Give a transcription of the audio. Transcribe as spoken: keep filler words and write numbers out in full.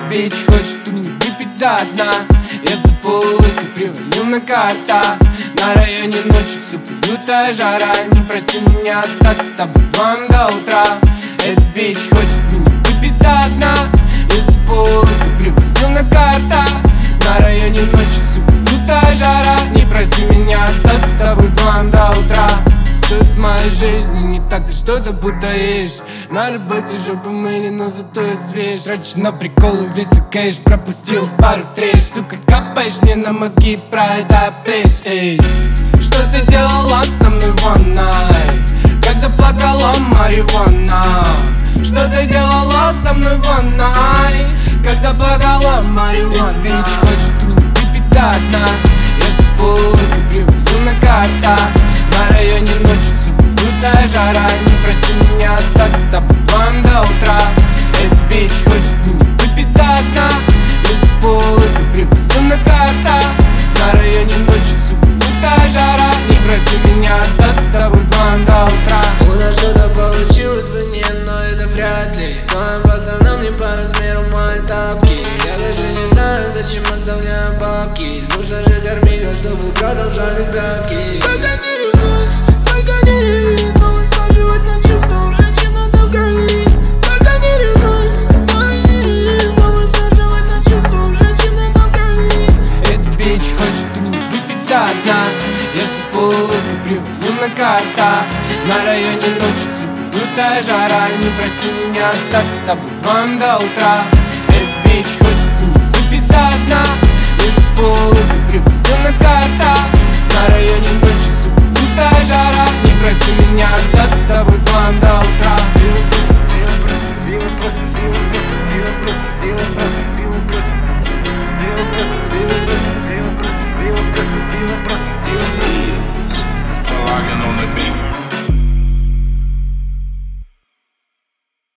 бич хочет у меня выпить до дна. Я с тобой улыбкой привалил на карта. На районе ночи супер лютая жара. Не проси меня остаться с тобой вам до утра. Этот бич хочет меня выпить до дна. Я с тобой улыбкой привалил на карта. На районе ночи супер лютая жара. Не проси меня остаться с тобой вам до утра. Что с моей жизнью не так, ты что-то путаешь. На работе жопу мыли, но зато я свеж. Раньше на приколы весь кэш, пропустил пару треш. Сука, капаешь мне на мозги, про это плешь. Эй, что ты делала со мной one night, когда плакала марихуана? Что ты делала со мной one night, когда плакала марихуана? Этот бич хочет меня выпить до дна. Я с тобой улыбкой привалил на карта. На районе ночи супер лютая жара. Не проси меня остаться с тобой вам до утра. Этот бич хочет меня выпить до дна. Я с тобой улыбкой привалил на карта. На районе ночи супер лютая жара. Не проси меня остаться с тобой вам до утра. У нас что-то получилось в войне, но это вряд ли. Твоим пацанам не по размеру мои тапки. Я даже не знаю, зачем оставляем бабки. Нужно же кормить, чтобы продолжались взглядки. Только не ревнуй, только не реви, но высаживать на чувствах женщина до крови. Только не ревнуй, только не реви, но высаживать на чувствах женщина до крови. Этот бич хочет у меня выпить до дна. Я с тобой улыбкой привалил на карта. На районе ночи супер лютая жара. Не проси меня остаться с тобой вам до утра. Этот бич хочет меня выпить до дна. Я с тобой улыбкой привалил на карта. На районе ночи супер лютая жара. Не проси меня остаться с тобой